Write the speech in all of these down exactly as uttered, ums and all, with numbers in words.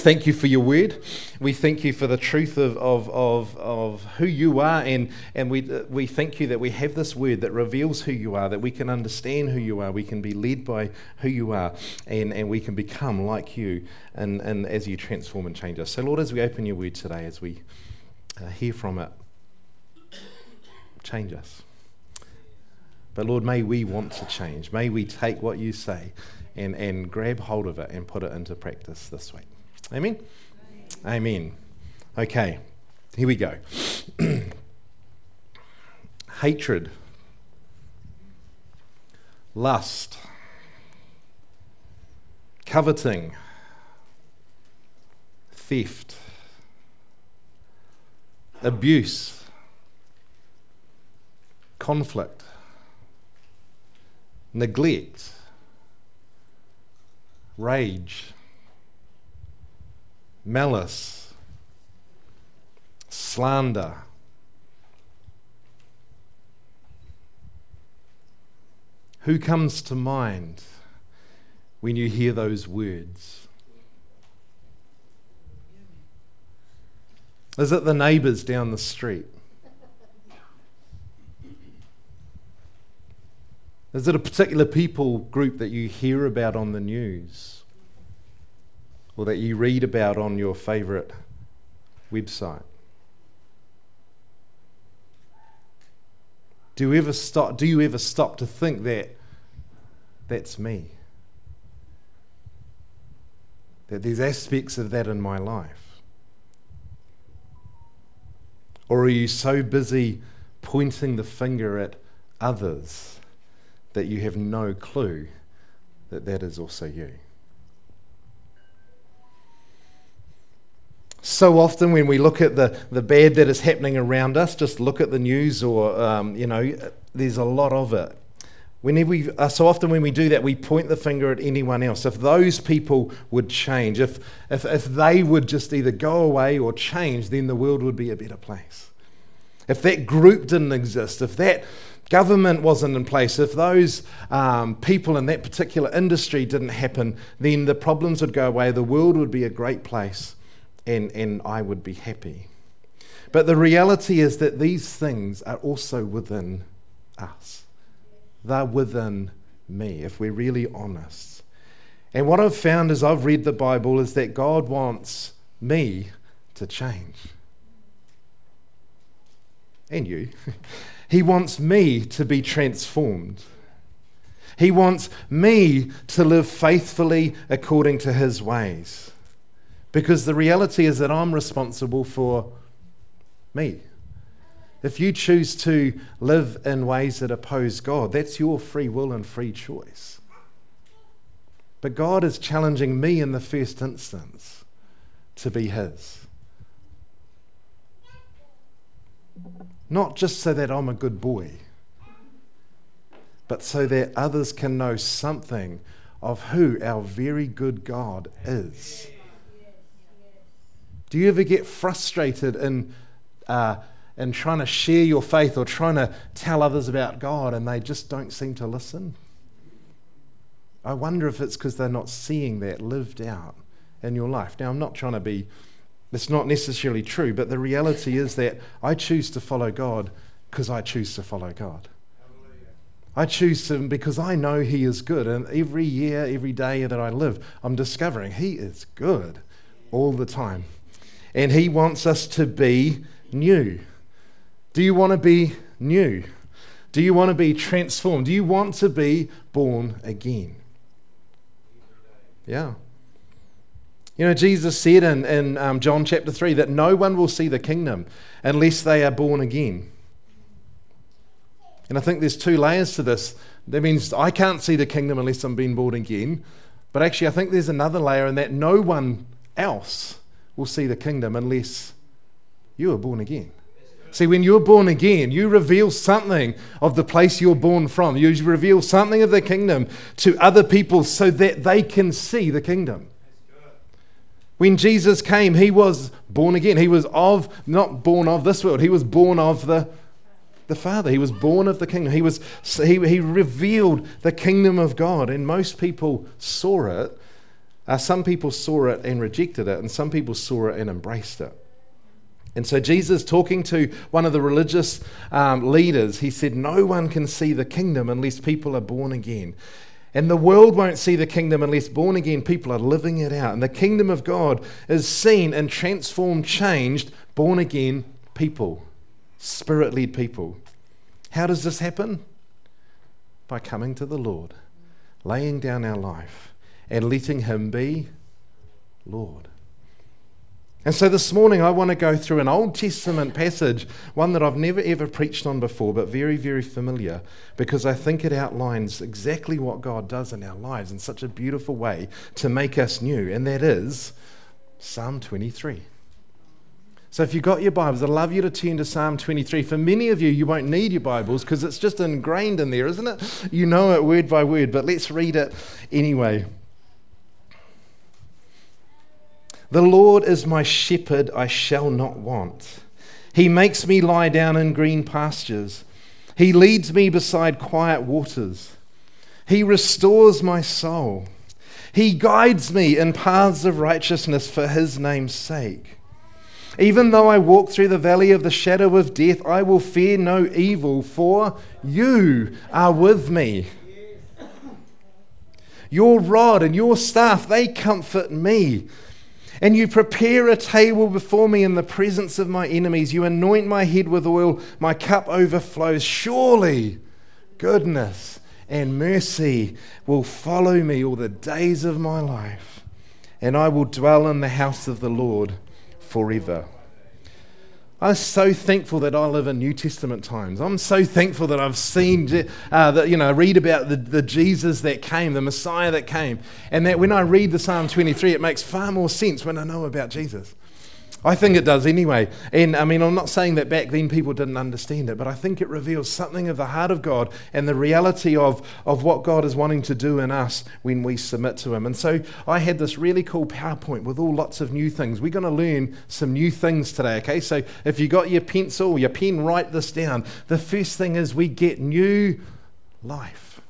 Thank you for your word. We thank you for the truth of of of, of who you are, and and we we thank you that we have this word that reveals who you are, that we can understand who you are, we can be led by who you are, and, and we can become like you, and, and as you transform and change us. So Lord, as we open your word today, as we uh, hear from it, change us. But Lord, may we want to change. May we take what you say and, and grab hold of it and put it into practice this week. Amen? Amen. Amen. Okay, here we go. Hatred, lust, coveting, theft, abuse, conflict, neglect, rage, malice, slander, who comes to mind when you hear those words? Is it the neighbours down the street? Is it a particular people group that you hear about on the news? Or that you read about on your favourite website? Do you ever stop, do you ever stop to think that that's me? That there's aspects of that in my life? Or are you so busy pointing the finger at others that you have no clue that that is also you? So often when we look at the, the bad that is happening around us, just look at the news or, um, you know, there's a lot of it. Whenever we, uh, so often when we do that, we point the finger at anyone else. If those people would change, if, if, if they would just either go away or change, then the world would be a better place. If that group didn't exist, if that government wasn't in place, if those um, people in that particular industry didn't happen, then the problems would go away, the world would be a great place. And, and I would be happy. But the reality is that these things are also within us. They're within me, if we're really honest. And what I've found as I've read the Bible is that God wants me to change. And you. He wants me to be transformed. He wants me to live faithfully according to his ways. Because the reality is that I'm responsible for me. If you choose to live in ways that oppose God, that's your free will and free choice. But God is challenging me in the first instance to be his. Not just so that I'm a good boy, but so that others can know something of who our very good God is. Do you ever get frustrated in uh, in trying to share your faith or trying to tell others about God and they just don't seem to listen? I wonder if it's because they're not seeing that lived out in your life. Now, I'm not trying to be, it's not necessarily true, but the reality is that I choose to follow God because I choose to follow God. I choose to because I know he is good. And every year, every day that I live, I'm discovering he is good all the time. And he wants us to be new. Do you want to be new? Do you want to be transformed? Do you want to be born again? Yeah. You know, Jesus said in, in um, John chapter three that no one will see the kingdom unless they are born again. And I think there's two layers to this. That means I can't see the kingdom unless I'm being born again. But actually, I think there's another layer in that no one else will see the kingdom unless you are born again. See, when you're born again, you reveal something of the place you're born from. You reveal something of the kingdom to other people so that they can see the kingdom. When Jesus came, he was born again. He was of, not born of this world, he was born of the, the Father. He was born of the kingdom. He was he, he revealed the kingdom of God, and most people saw it Uh, some people saw it and rejected it, and some people saw it and embraced it. And so Jesus, talking to one of the religious um, leaders, he said, no one can see the kingdom unless people are born again. And the world won't see the kingdom unless born again people are living it out. And the kingdom of God is seen in transformed, changed, born again people, spirit-led people. How does this happen? By coming to the Lord, laying down our life, and letting him be Lord. And so this morning I want to go through an Old Testament passage, one that I've never ever preached on before, but very, very familiar, because I think it outlines exactly what God does in our lives in such a beautiful way to make us new, and that is Psalm twenty-three. So if you've got your Bibles, I'd love you to turn to Psalm twenty-three. For many of you, you won't need your Bibles because it's just ingrained in there, isn't it? You know it word by word, but let's read it anyway. The Lord is my shepherd, I shall not want. He makes me lie down in green pastures. He leads me beside quiet waters. He restores my soul. He guides me in paths of righteousness for his name's sake. Even though I walk through the valley of the shadow of death, I will fear no evil, for you are with me. Your rod and your staff, they comfort me. And you prepare a table before me in the presence of my enemies. You anoint my head with oil. My cup overflows. Surely goodness and mercy will follow me all the days of my life. And I will dwell in the house of the Lord forever. I'm so thankful that I live in New Testament times. I'm so thankful that I've seen, uh, that, you know, read about the, the Jesus that came, the Messiah that came, and that when I read the Psalm twenty-three, it makes far more sense when I know about Jesus. I think it does anyway. And I mean, I'm not saying that back then people didn't understand it, but I think it reveals something of the heart of God and the reality of, of what God is wanting to do in us when we submit to him. And so I had this really cool PowerPoint with all lots of new things. We're going to learn some new things today, okay? So if you got your pencil or your pen, write this down. The first thing is we get new life.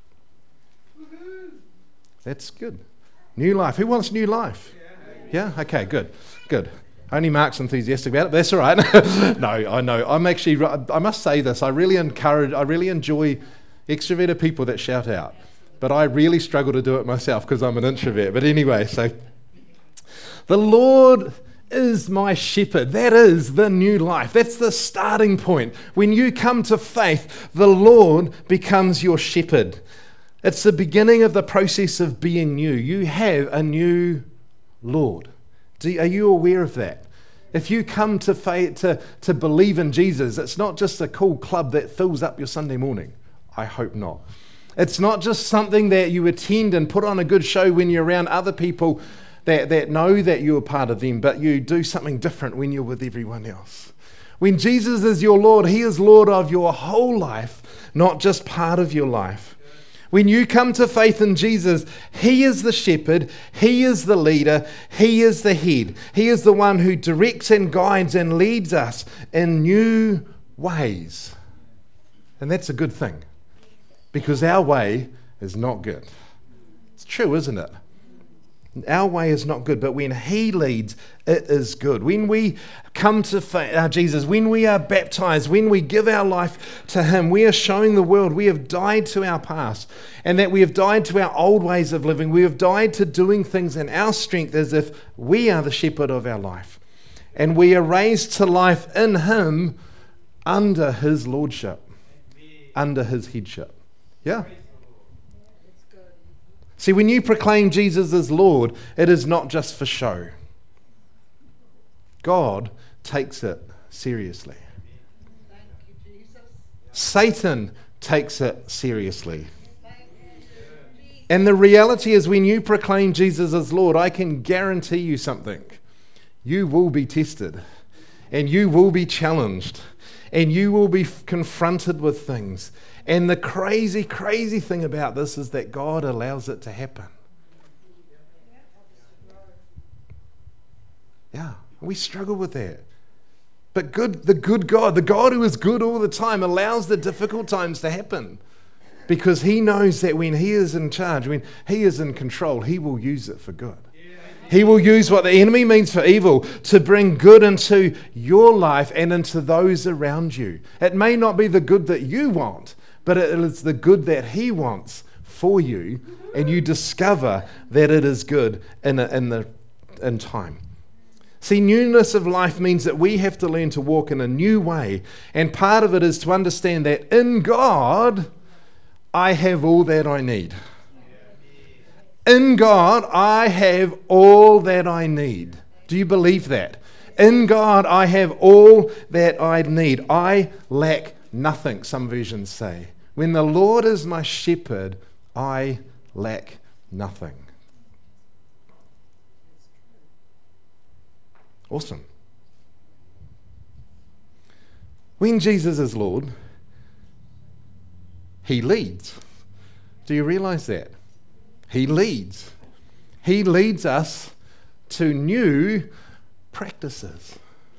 That's good. New life. Who wants new life? Yeah? Okay, good. Good. Only Mark's enthusiastic about it, but that's all right. No, I know. I'm actually, I must say this, I really encourage, I really enjoy extroverted people that shout out. But I really struggle to do it myself because I'm an introvert. But anyway, so the Lord is my shepherd. That is the new life. That's the starting point. When you come to faith, the Lord becomes your shepherd. It's the beginning of the process of being new. You have a new Lord. Do, are you aware of that? If you come to, faith, to to believe in Jesus, it's not just a cool club that fills up your Sunday morning. I hope not. It's not just something that you attend and put on a good show when you're around other people that, that know that you're part of them, but you do something different when you're with everyone else. When Jesus is your Lord, he is Lord of your whole life, not just part of your life. When you come to faith in Jesus, he is the shepherd, he is the leader, he is the head. He is the one who directs and guides and leads us in new ways. And that's a good thing, because our way is not good. It's true, isn't it? Our way is not good, but when he leads, it is good. When we come to faith, uh, Jesus, when we are baptized, when we give our life to him, we are showing the world we have died to our past, and that we have died to our old ways of living. We have died to doing things in our strength as if we are the shepherd of our life. And we are raised to life in him under his lordship, under his headship. Yeah. See, when you proclaim Jesus as Lord, it is not just for show. God takes it seriously. Thank you, Jesus. Satan takes it seriously. And the reality is, when you proclaim Jesus as Lord, I can guarantee you something. You will be tested, and you will be challenged, and you will be confronted with things. And the crazy, crazy thing about this is that God allows it to happen. Yeah, we struggle with that. But good, the good God, the God who is good all the time, allows the difficult times to happen because he knows that when he is in charge, when he is in control, he will use it for good. He will use what the enemy means for evil to bring good into your life and into those around you. It may not be the good that you want, but it is the good that he wants for you, and you discover that it is good in, a, in, the, in time. See, newness of life means that we have to learn to walk in a new way, and part of it is to understand that in God, I have all that I need. In God, I have all that I need. Do you believe that? In God, I have all that I need. I lack nothing, some versions say. When the Lord is my shepherd, I lack nothing. Awesome. When Jesus is Lord, he leads. Do you realize that? He leads. He leads us to new practices.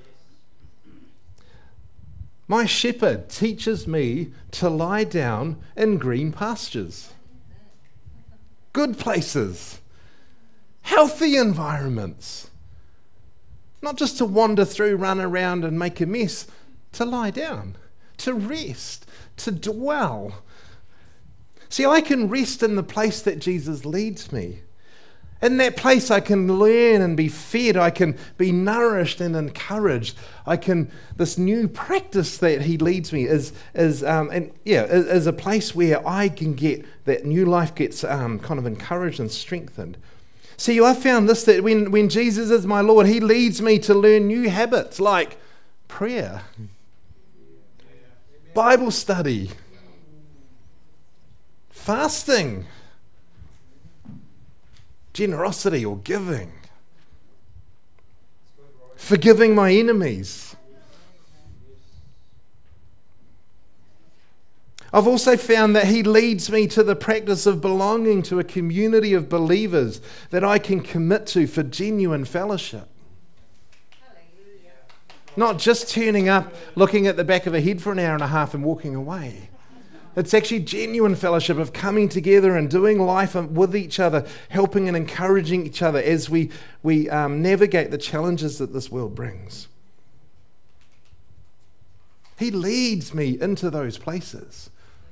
My shepherd teaches me to lie down in green pastures, good places, healthy environments. Not just to wander through, run around and make a mess, to lie down, to rest, to dwell. See, I can rest in the place that Jesus leads me. In that place I can learn and be fed. I can be nourished and encouraged. I can, this new practice that he leads me is, is um, and yeah, is, is a place where I can get, that new life gets um, kind of encouraged and strengthened. See, I found this, that when, when Jesus is my Lord, he leads me to learn new habits like prayer, Bible study, fasting, generosity or giving, forgiving my enemies. I've also found that he leads me to the practice of belonging to a community of believers that I can commit to for genuine fellowship. Not just turning up, looking at the back of a head for an hour and a half and walking away. It's actually genuine fellowship of coming together and doing life with each other, helping and encouraging each other as we, we um, navigate the challenges that this world brings. He leads me into those places.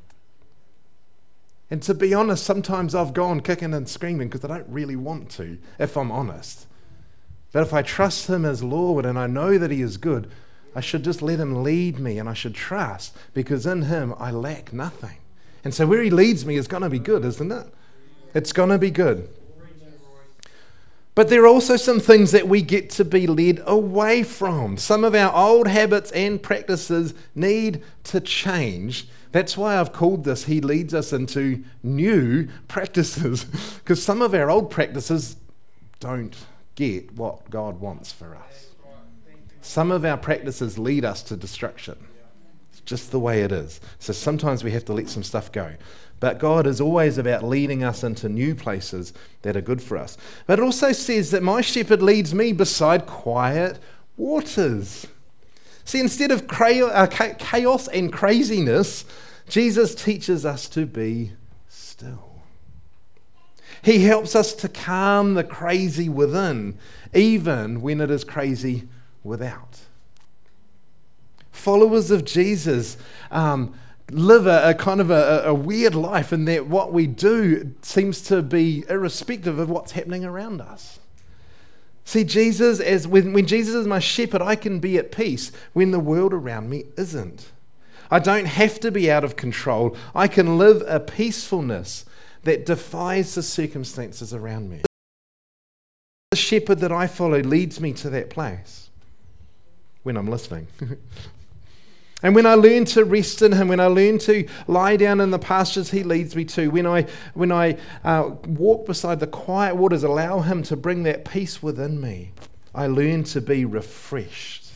And to be honest, sometimes I've gone kicking and screaming because I don't really want to, if I'm honest. But if I trust him as Lord and I know that he is good, I should just let him lead me, and I should trust, because in him I lack nothing. And so where he leads me is going to be good, isn't it? It's going to be good. But there are also some things that we get to be led away from. Some of our old habits and practices need to change. That's why I've called this, he leads us into new practices, because some of our old practices don't get what God wants for us. Some of our practices lead us to destruction. It's just the way it is. So sometimes we have to let some stuff go. But God is always about leading us into new places that are good for us. But it also says that my shepherd leads me beside quiet waters. See, instead of chaos and craziness, Jesus teaches us to be still. He helps us to calm the crazy within, even when it is crazy without. Followers of Jesus um, live a, a kind of a, a weird life in that what we do seems to be irrespective of what's happening around us. See, Jesus, as when, when Jesus is my shepherd, I can be at peace when the world around me isn't. I don't have to be out of control. I can live a peacefulness that defies the circumstances around me. The shepherd that I follow leads me to that place when I'm listening. And when I learn to rest in him, when I learn to lie down in the pastures he leads me to, when I when I uh, walk beside the quiet waters, allow him to bring that peace within me, I learn to be refreshed.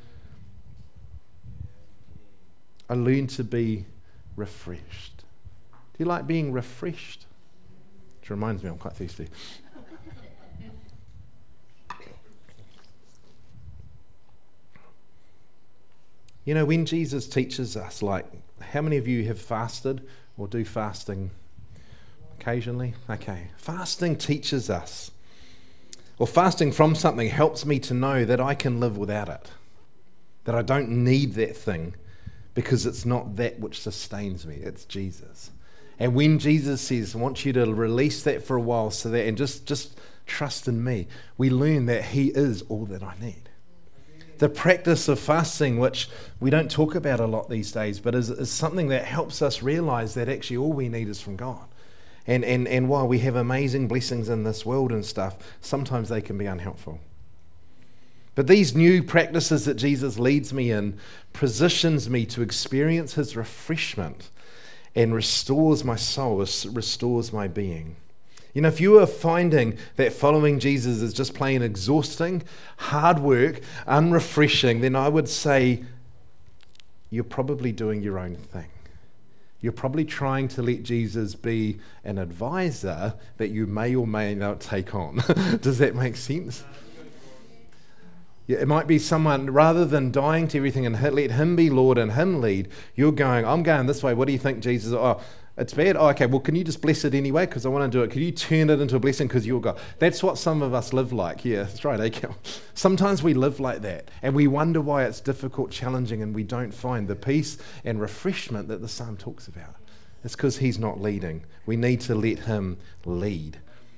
I learn to be refreshed. Do you like being refreshed? Which reminds me, I'm quite thirsty. You know, when Jesus teaches us, like, how many of you have fasted or do fasting occasionally? Okay. Fasting teaches us, or fasting from something helps me to know that I can live without it, that I don't need that thing because it's not that which sustains me, it's Jesus. And when Jesus says, I want you to release that for a while so that, and just, just trust in me, we learn that he is all that I need. The practice of fasting, which we don't talk about a lot these days, but is, is something that helps us realize that actually all we need is from God. And, and, and while we have amazing blessings in this world and stuff, sometimes they can be unhelpful. But these new practices that Jesus leads me in positions me to experience his refreshment and restores my soul, restores my being. You know, if you are finding that following Jesus is just plain exhausting, hard work, unrefreshing, then I would say you're probably doing your own thing. You're probably trying to let Jesus be an advisor that you may or may not take on. Does that make sense? Yeah, it might be someone, rather than dying to everything and let him be Lord and him lead, you're going, I'm going this way. What do you think, Jesus? Oh, it's bad. Oh, okay, well, can you just bless it anyway? Because I want to do it. Can you turn it into a blessing because you're God? That's what some of us live like. Yeah, that's right, eh? Sometimes we live like that and we wonder why it's difficult, challenging, and we don't find the peace and refreshment that the psalm talks about. It's because he's not leading. We need to let him lead.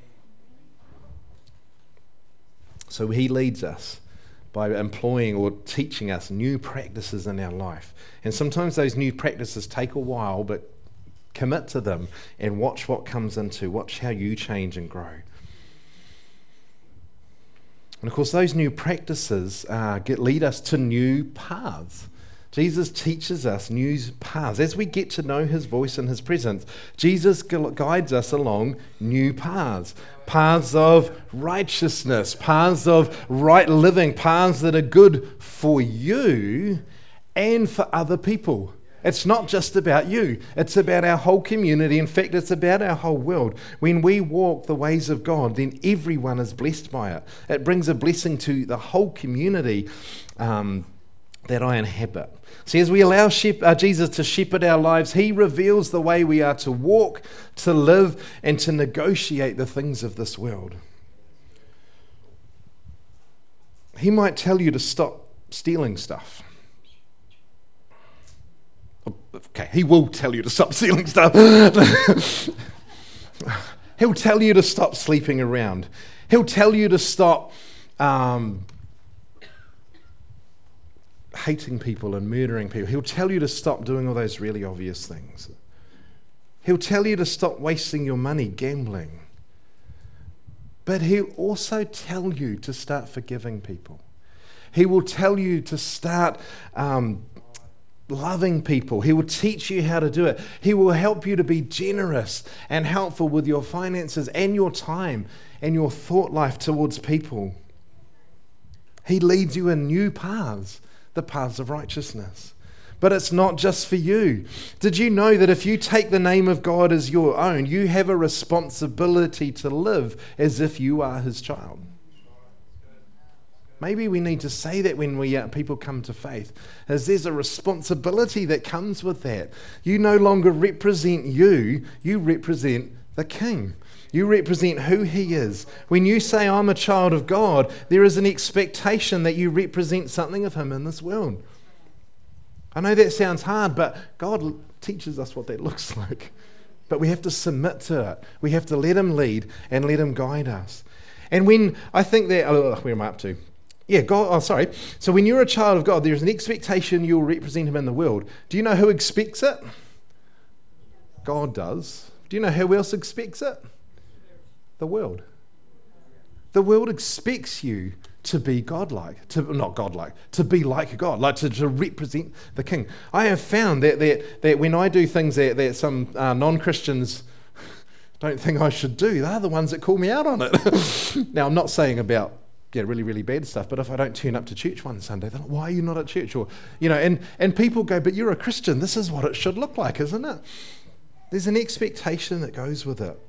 So he leads us by employing or teaching us new practices in our life. And sometimes those new practices take a while, but commit to them and watch what comes into, watch how you change and grow. And of course, those new practices uh, get lead us to new paths. Jesus teaches us new paths. As we get to know his voice and his presence, Jesus guides us along new paths. Paths of righteousness, paths of right living, paths that are good for you and for other people. It's not just about you. It's about our whole community. In fact, it's about our whole world. When we walk the ways of God, then everyone is blessed by it. It brings a blessing to the whole community um, that I inhabit. See, as we allow shep- uh, Jesus to shepherd our lives, he reveals the way we are to walk, to live, and to negotiate the things of this world. He might tell you to stop stealing stuff. Okay, he will tell you to stop stealing stuff. He'll tell you to stop sleeping around. He'll tell you to stop um, hating people and murdering people. He'll tell you to stop doing all those really obvious things. He'll tell you to stop wasting your money gambling. But he'll also tell you to start forgiving people. He will tell you to start um, loving people. He will teach you how to do it. He will help you to be generous and helpful with your finances and your time and your thought life towards people. He leads you in new paths, the paths of righteousness. But it's not just for you. Did you know that if you take the name of God as your own, you have a responsibility to live as if you are his child? Maybe we need to say that when we uh, people come to faith, as there's a responsibility that comes with that. You no longer represent you, you represent the King. You represent who he is. When you say, I'm a child of God, there is an expectation that you represent something of him in this world. I know that sounds hard, but God teaches us what that looks like. But we have to submit to it. We have to let him lead and let him guide us. And when I think that, oh, where am I up to? Yeah, God, oh, sorry. So when you're a child of God, there's an expectation you'll represent him in the world. Do you know who expects it? God does. Do you know who else expects it? The world. The world expects you to be godlike, to not godlike, to be like God, like to, to represent the King. I have found that that, that when I do things that, that some uh, non-Christians don't think I should do, they're the ones that call me out on it. Now, I'm not saying about yeah, really, really bad stuff, but if I don't turn up to church one Sunday, they're like, why are you not at church? Or, you know, and, and people go, but you're a Christian, this is what it should look like, isn't it? There's an expectation that goes with it.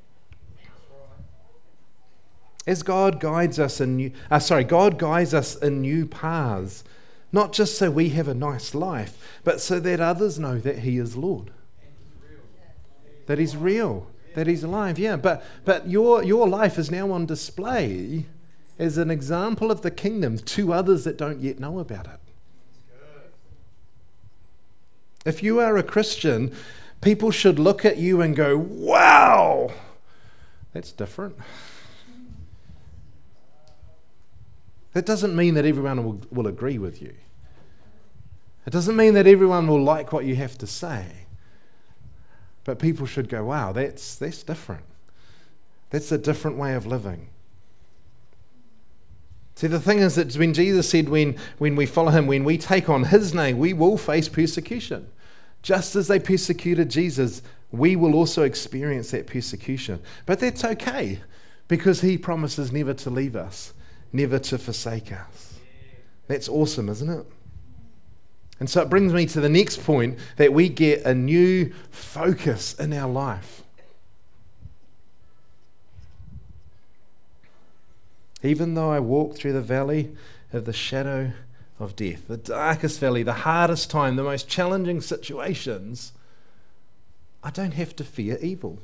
As God guides us in new, uh, sorry, God guides us in new paths, not just so we have a nice life, but so that others know that he is Lord. that he's real, that he's alive. Yeah, but but your your life is now on display as an example of the kingdom to others that don't yet know about it. If you are a Christian, people should look at you and go, wow, that's different. That doesn't mean that everyone will, will agree with you. It doesn't mean that everyone will like what you have to say. But people should go, wow, that's that's different. That's a different way of living. See, the thing is that when Jesus said when, when we follow him, when we take on his name, we will face persecution. Just as they persecuted Jesus, we will also experience that persecution. But that's okay, because he promises never to leave us, never to forsake us. That's awesome, isn't it? And so it brings me to the next point, that we get a new focus in our life. Even though I walk through the valley of the shadow of death, the darkest valley, the hardest time, the most challenging situations, I don't have to fear evil.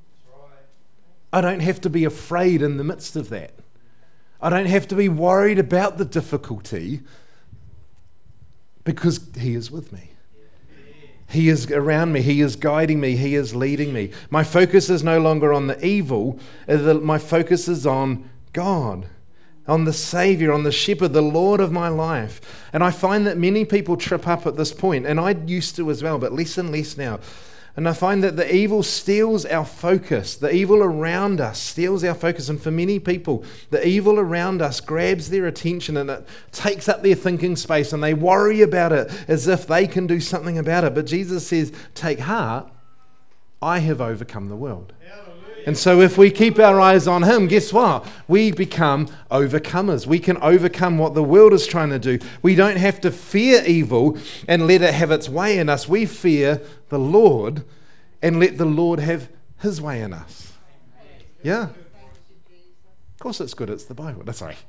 I don't have to be afraid in the midst of that. I don't have to be worried about the difficulty, because he is with me. He is around me. He is guiding me. He is leading me. My focus is no longer on the evil. My focus is on God, on the Savior, on the Shepherd, the Lord of my life. And I find that many people trip up at this point, and I used to as well, but less and less now. And I find that the evil steals our focus. The evil around us steals our focus. And for many people, the evil around us grabs their attention and it takes up their thinking space, and they worry about it as if they can do something about it. But Jesus says, take heart, I have overcome the world. And so if we keep our eyes on him, guess what? We become overcomers. We can overcome what the world is trying to do. We don't have to fear evil and let it have its way in us. We fear the Lord and let the Lord have his way in us. Yeah. Of course it's good. It's the Bible. That's right.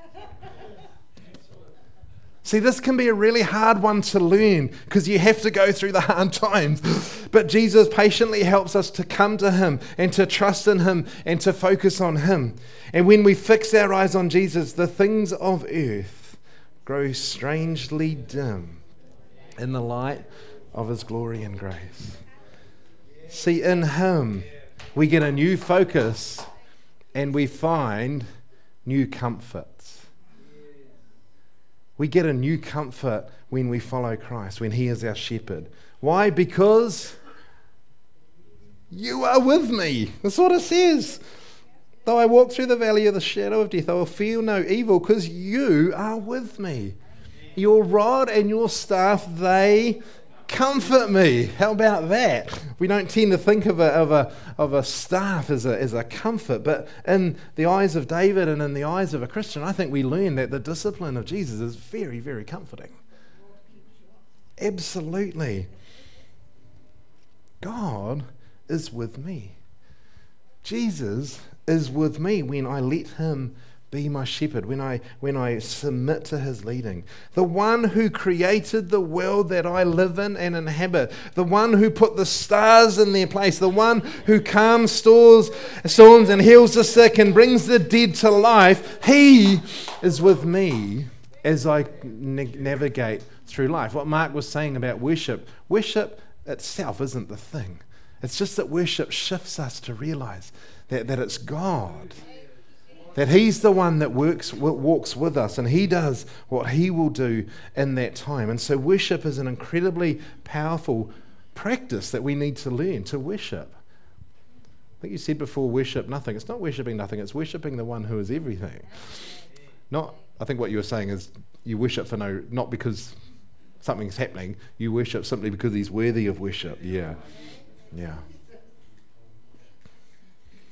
See, this can be a really hard one to learn, because you have to go through the hard times. But Jesus patiently helps us to come to him and to trust in him and to focus on him. And when we fix our eyes on Jesus, the things of earth grow strangely dim in the light of his glory and grace. See, in him we get a new focus and we find new comforts. We get a new comfort when we follow Christ, when he is our shepherd. Why? Because you are with me. That's what it says. Though I walk through the valley of the shadow of death, I will feel no evil, because you are with me. Your rod and your staff, they comfort me. How about that? We don't tend to think of a of a of a staff as a as a comfort, but in the eyes of David and in the eyes of a Christian, I think we learn that the discipline of Jesus is very, very comforting. Absolutely. God is with me. Jesus is with me when I let him be my shepherd, when I when I submit to his leading. The one who created the world that I live in and inhabit, the one who put the stars in their place, the one who calms storms, storms and heals the sick and brings the dead to life, he is with me as I na- navigate through life. What Mark was saying about worship, worship itself isn't the thing. It's just that worship shifts us to realize that, that it's God. That he's the one that works, walks with us, and he does what he will do in that time. And so worship is an incredibly powerful practice that we need to learn to worship. I think you said before, worship nothing. It's not worshipping nothing, it's worshipping the one who is everything. Not, I think what you were saying is you worship for no, not because something's happening, you worship simply because he's worthy of worship. Yeah, yeah.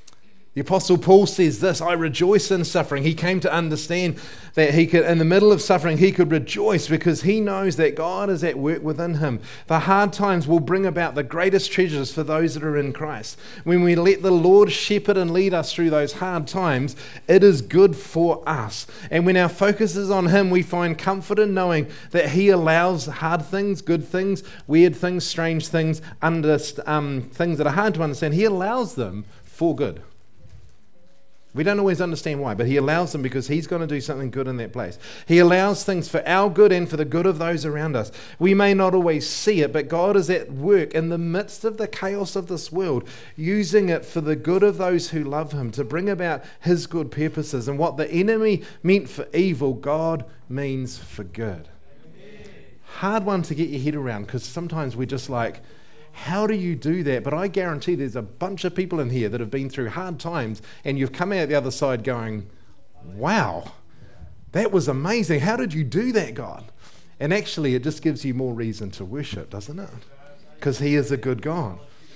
The Apostle Paul says this, I rejoice in suffering. He came to understand that he could, in the middle of suffering, he could rejoice because he knows that God is at work within him. The hard times will bring about the greatest treasures for those that are in Christ. When we let the Lord shepherd and lead us through those hard times, it is good for us. And when our focus is on him, we find comfort in knowing that he allows hard things, good things, weird things, strange things, under, um, things that are hard to understand. He allows them for good. We don't always understand why, but he allows them because he's going to do something good in that place. He allows things for our good and for the good of those around us. We may not always see it, but God is at work in the midst of the chaos of this world, using it for the good of those who love him, to bring about his good purposes. And what the enemy meant for evil, God means for good. Hard one to get your head around, because sometimes we're just like, how do you do that? But I guarantee there's a bunch of people in here that have been through hard times and you've come out the other side going, wow, that was amazing. How did you do that, God? And actually, it just gives you more reason to worship, doesn't it? Because he is a good God.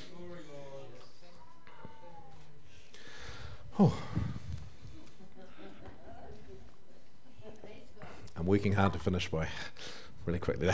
Oh. I'm working hard to finish by really quickly.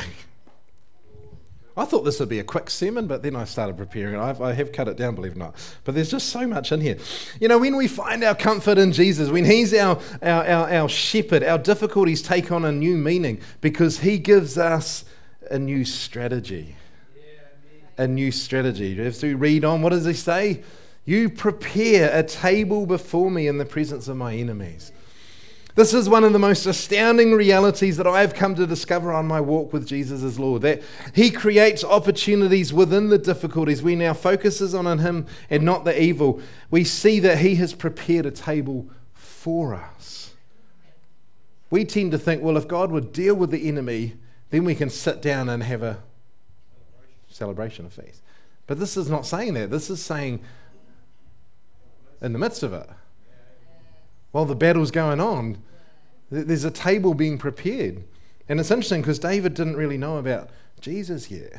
I thought this would be a quick sermon, but then I started preparing it. I've, I have cut it down, believe it or not. But there's just so much in here. You know, when we find our comfort in Jesus, when he's our, our, our, our shepherd, our difficulties take on a new meaning because he gives us a new strategy. A new strategy. As we read on, what does he say? You prepare a table before me in the presence of my enemies. This is one of the most astounding realities that I've come to discover on my walk with Jesus as Lord, that he creates opportunities within the difficulties. We now focuses on him and not the evil. We see that he has prepared a table for us. We tend to think, well, if God would deal with the enemy, then we can sit down and have a celebration, a feast. But this is not saying that. This is saying in the midst of it, while the battle's going on, there's a table being prepared. And it's interesting because David didn't really know about Jesus yet.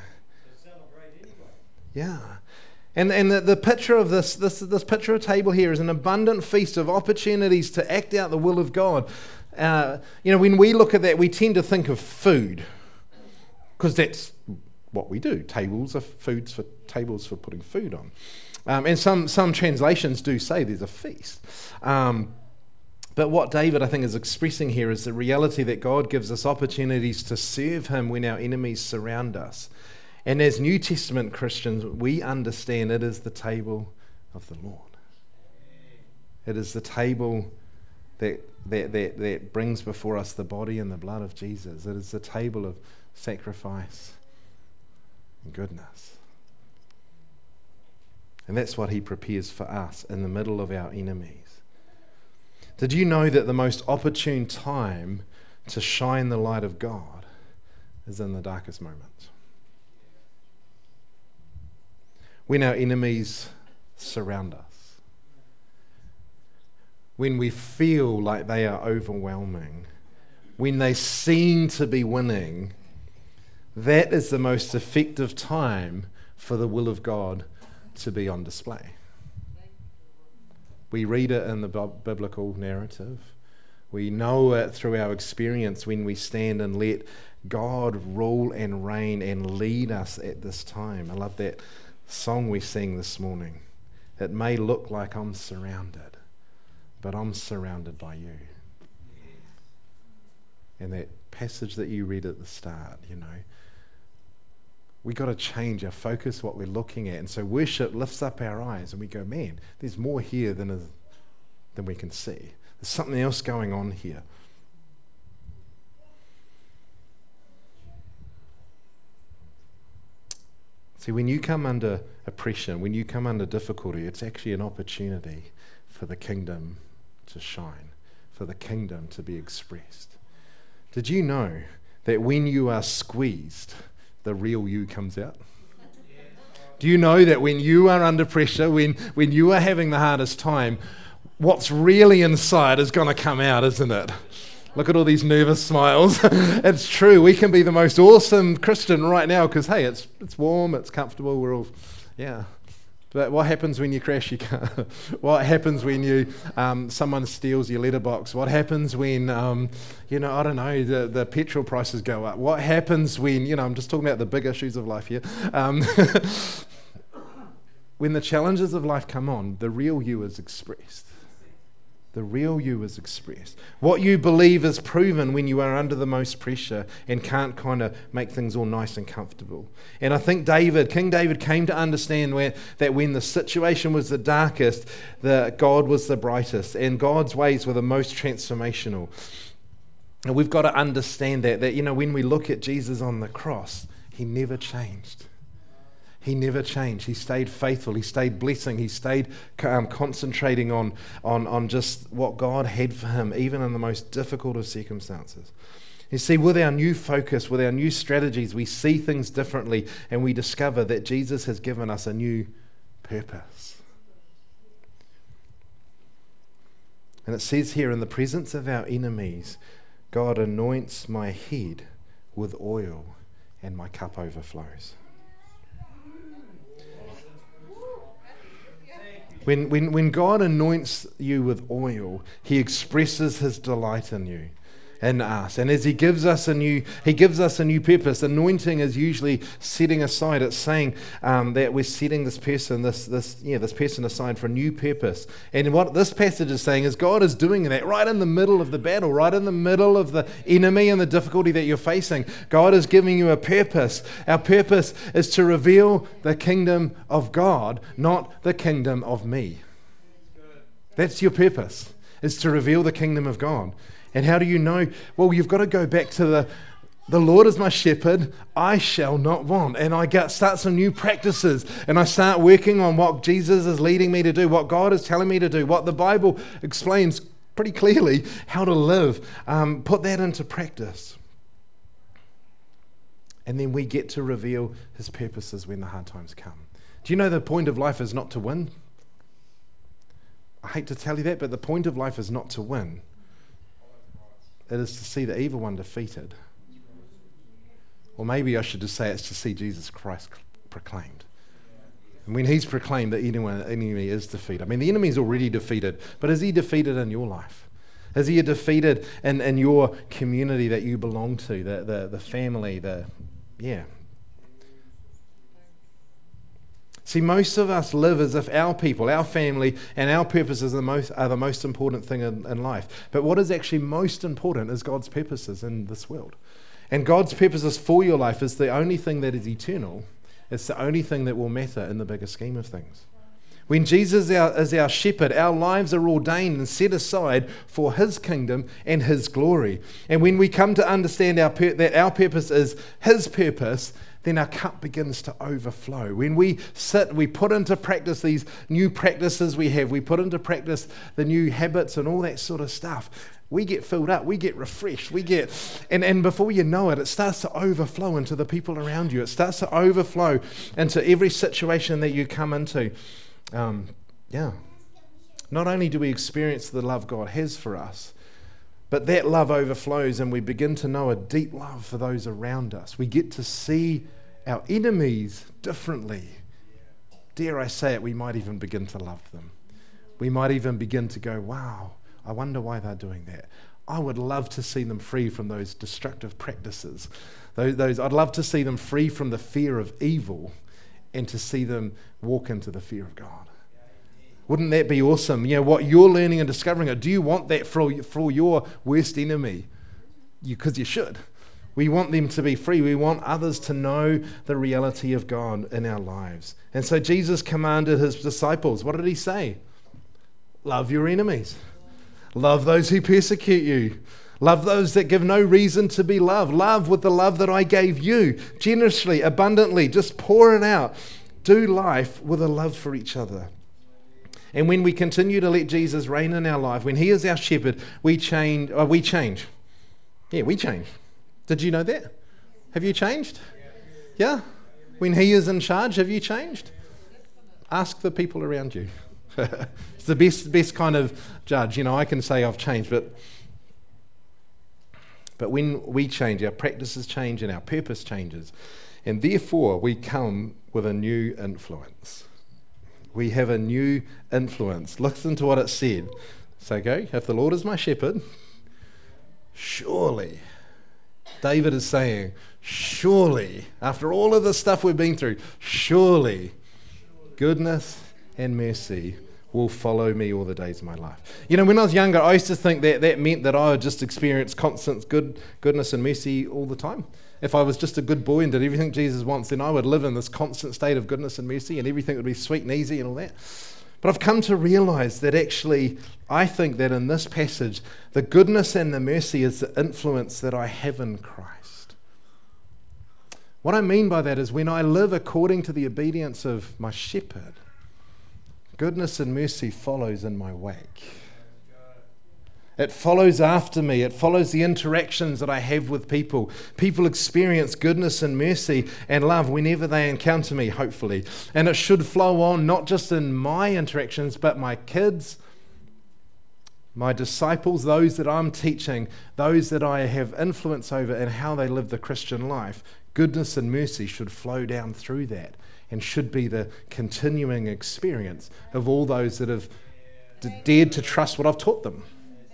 Yeah. And and the, the picture of this, this, this picture of table here is an abundant feast of opportunities to act out the will of God. Uh, you know, when we look at that, we tend to think of food because that's what we do. Tables are foods for tables for putting food on. Um, and some, some translations do say there's a feast. Um, But what David, I think, is expressing here is the reality that God gives us opportunities to serve him when our enemies surround us. And as New Testament Christians, we understand it is the table of the Lord. It is the table that, that, that, that brings before us the body and the blood of Jesus. It is the table of sacrifice and goodness. And that's what he prepares for us in the middle of our enemies. Did you know that the most opportune time to shine the light of God is in the darkest moments? When our enemies surround us. When we feel like they are overwhelming. When they seem to be winning. That is the most effective time for the will of God to be on display. We read it in the biblical narrative. We know it through our experience when we stand and let God rule and reign and lead us at this time. I love that song we sang this morning. It may look like I'm surrounded, but I'm surrounded by you. And that passage that you read at the start, you know, we got to change our focus, what we're looking at. And so worship lifts up our eyes and we go, man, there's more here than, is, than we can see. There's something else going on here. See, when you come under oppression, when you come under difficulty, it's actually an opportunity for the kingdom to shine, for the kingdom to be expressed. Did you know that when you are squeezed, the real you comes out? Do you know that when you are under pressure, when, when you are having the hardest time, what's really inside is going to come out, isn't it? Look at all these nervous smiles. It's true. We can be the most awesome Christian right now because, hey, it's it's warm, it's comfortable, we're all, yeah, But what happens when you crash your car? What happens when you um, someone steals your letterbox? What happens when, um, you know, I don't know, the, the petrol prices go up? What happens when, you know, I'm just talking about the big issues of life here. Um, when the challenges of life come on, the real you is expressed. The real you is expressed. What you believe is proven when you are under the most pressure and can't kind of make things all nice and comfortable. And I think David, King David came to understand where, that when the situation was the darkest, that God was the brightest and God's ways were the most transformational. And we've got to understand that, that, you know, when we look at Jesus on the cross, he never changed. He never changed. He stayed faithful. He stayed blessing. He stayed um, concentrating on, on, on just what God had for him, even in the most difficult of circumstances. You see, with our new focus, with our new strategies, we see things differently and we discover that Jesus has given us a new purpose. And it says here, in the presence of our enemies, God anoints my head with oil and my cup overflows. When, when, when God anoints you with oil, he expresses his delight in you, in us. And as he gives us a new, he gives us a new purpose. Anointing is usually setting aside. It's saying um, that we're setting this person, this, this, yeah, this person aside for a new purpose. And what this passage is saying is God is doing that right in the middle of the battle, right in the middle of the enemy and the difficulty that you're facing. God is giving you a purpose. Our purpose is to reveal the kingdom of God, not the kingdom of me. That's your purpose, is to reveal the kingdom of God. And how do you know? Well, you've got to go back to the, the Lord is my shepherd, I shall not want. And I get, start some new practices. And I start working on what Jesus is leading me to do, what God is telling me to do, what the Bible explains pretty clearly how to live. Um, put that into practice. And then we get to reveal his purposes when the hard times come. Do you know the point of life is not to win? I hate to tell you that, but the point of life is not to win. It is to see the evil one defeated. Or maybe I should just say it's to see Jesus Christ proclaimed. And when he's proclaimed, the enemy is defeated. I mean, the enemy is already defeated, but is he defeated in your life? Is he defeated in, in your community that you belong to, the, the, the family, the, yeah. See, most of us live as if our people, our family, and our purposes are the most, are the most important thing in, in life. But what is actually most important is God's purposes in this world. And God's purposes for your life is the only thing that is eternal. It's the only thing that will matter in the bigger scheme of things. When Jesus is our, is our shepherd, our lives are ordained and set aside for his kingdom and his glory. And when we come to understand our pur- that our purpose is his purpose, then our cup begins to overflow. When we sit, we put into practice these new practices we have, we put into practice the new habits and all that sort of stuff, we get filled up, we get refreshed, we get, and, and before you know it, it starts to overflow into the people around you. It starts to overflow into every situation that you come into. Um, yeah. Not only do we experience the love God has for us, but that love overflows and we begin to know a deep love for those around us. We get to see our enemies differently. Dare I say it, we might even begin to love them. We might even begin to go, wow, I wonder why they're doing that. I would love to see them free from those destructive practices. Those, those, I'd love to see them free from the fear of evil and to see them walk into the fear of God. Wouldn't that be awesome? You know, what you're learning and discovering, do you want that for, for your worst enemy? Because you, you should. We want them to be free. We want others to know the reality of God in our lives. And so Jesus commanded his disciples, what did he say? Love your enemies. Love those who persecute you. Love those that give no reason to be loved. Love with the love that I gave you, generously, abundantly. Just pour it out. Do life with a love for each other. And when we continue to let Jesus reign in our life, when he is our shepherd, we change. Uh, we change. Yeah, we change. Did you know that? Have you changed? Yeah? When he is in charge, have you changed? Ask the people around you. It's the best, best kind of judge. You know, I can say I've changed, but but when we change, our practices change and our purpose changes. And therefore, we come with a new influence. We have a new influence. Listen to what it said. So go, if the Lord is my shepherd, surely, David is saying, surely, after all of the stuff we've been through, surely goodness and mercy will follow me all the days of my life. You know, when I was younger, I used to think that that meant that I would just experience constant good goodness and mercy all the time. If I was just a good boy and did everything Jesus wants, then I would live in this constant state of goodness and mercy and everything would be sweet and easy and all that. But I've come to realize that actually, I think that in this passage, the goodness and the mercy is the influence that I have in Christ. What I mean by that is when I live according to the obedience of my shepherd, goodness and mercy follows in my wake. It follows after me. It follows the interactions that I have with people. People experience goodness and mercy and love whenever they encounter me, hopefully. And it should flow on not just in my interactions, but my kids, my disciples, those that I'm teaching, those that I have influence over and how they live the Christian life. Goodness and mercy should flow down through that and should be the continuing experience of all those that have d- dared to trust what I've taught them.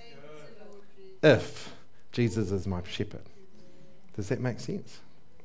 If Jesus is my shepherd. Does that make sense?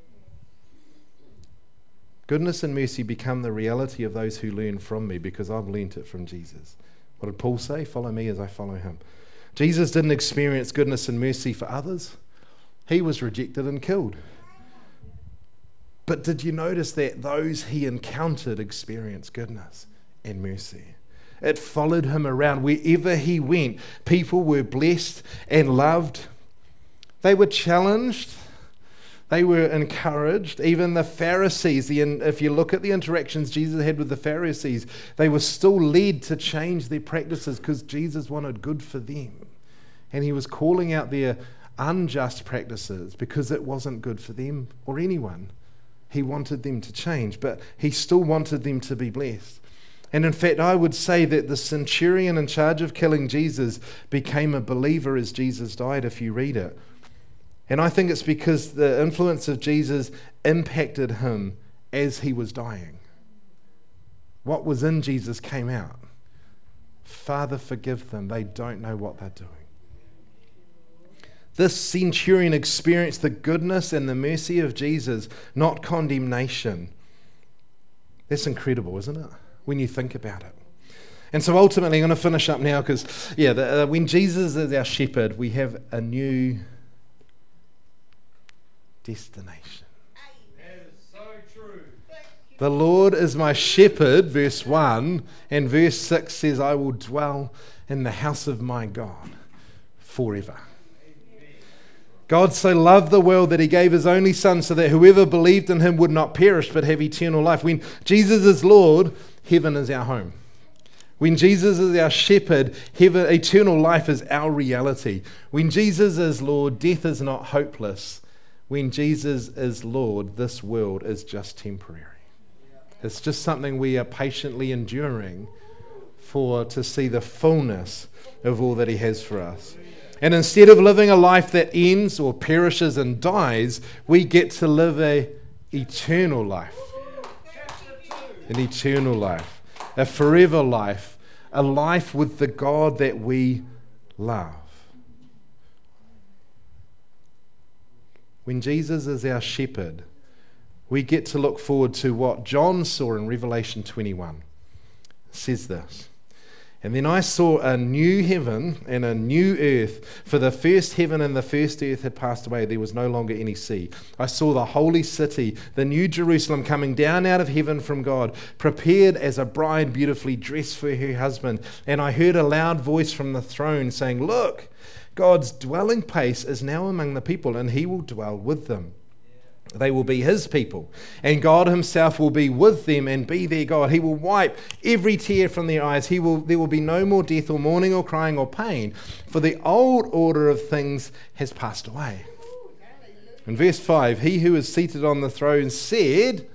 Goodness and mercy become the reality of those who learn from me because I've learnt it from Jesus. What did Paul say? Follow me as I follow him. Jesus didn't experience goodness and mercy for others. He was rejected and killed. But did you notice that those he encountered experienced goodness and mercy? It followed him around. Wherever he went, people were blessed and loved. They were challenged. They were encouraged. Even the Pharisees, the, if you look at the interactions Jesus had with the Pharisees, they were still led to change their practices because Jesus wanted good for them. And he was calling out their unjust practices because it wasn't good for them or anyone. He wanted them to change, but he still wanted them to be blessed. And in fact, I would say that the centurion in charge of killing Jesus became a believer as Jesus died, if you read it. And I think it's because the influence of Jesus impacted him as he was dying. What was in Jesus came out. Father, forgive them. They don't know what they're doing. This centurion experienced the goodness and the mercy of Jesus, not condemnation. That's incredible, isn't it? When you think about it. And so ultimately, I'm going to finish up now because, yeah, the, uh, when Jesus is our shepherd, we have a new destination. That is so true. The Lord is my shepherd, verse one, and verse six says, I will dwell in the house of my God forever. God so loved the world that he gave his only son so that whoever believed in him would not perish but have eternal life. When Jesus is Lord, heaven is our home. When Jesus is our shepherd, heaven, eternal life is our reality. When Jesus is Lord, death is not hopeless. When Jesus is Lord, this world is just temporary. It's just something we are patiently enduring for to see the fullness of all that he has for us. And instead of living a life that ends or perishes and dies, we get to live a eternal life. An eternal life. A forever life. A life with the God that we love. When Jesus is our shepherd, we get to look forward to what John saw in Revelation twenty-one. It says this. And then I saw a new heaven and a new earth, for the first heaven and the first earth had passed away. There was no longer any sea. I saw the holy city, the new Jerusalem, coming down out of heaven from God, prepared as a bride beautifully dressed for her husband. And I heard a loud voice from the throne saying, look, God's dwelling place is now among the people, and he will dwell with them. They will be his people, and God himself will be with them and be their God. He will wipe every tear from their eyes. He will, there will be no more death or mourning or crying or pain, for the old order of things has passed away. In verse five, he who is seated on the throne said,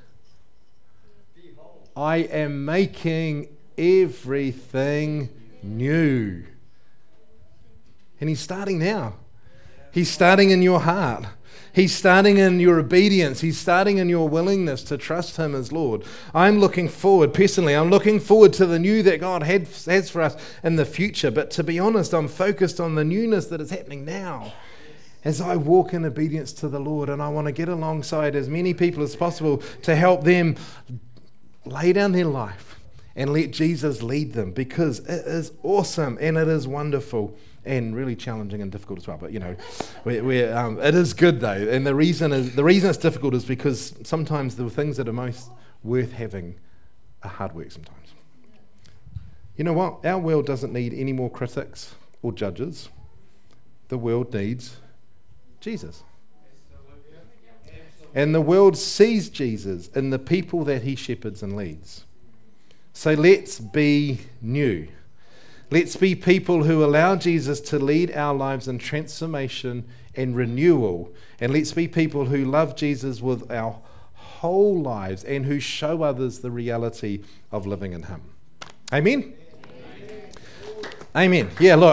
I am making everything new. And he's starting now. He's starting in your heart. He's starting in your obedience. He's starting in your willingness to trust Him as Lord. I'm looking forward, personally, I'm looking forward to the new that God had, has for us in the future. But to be honest, I'm focused on the newness that is happening now as I walk in obedience to the Lord. And I want to get alongside as many people as possible to help them lay down their life and let Jesus lead them, because it is awesome and it is wonderful. And really challenging and difficult as well, but you know, we're, we're, um, it is good though. And the reason is the reason it's difficult is because sometimes the things that are most worth having are hard work. Sometimes, you know what? Our world doesn't need any more critics or judges. The world needs Jesus, and the world sees Jesus in the people that He shepherds and leads. So let's be new. Let's be people who allow Jesus to lead our lives in transformation and renewal. And let's be people who love Jesus with our whole lives and who show others the reality of living in Him. Amen? Amen. Amen. Yeah, look.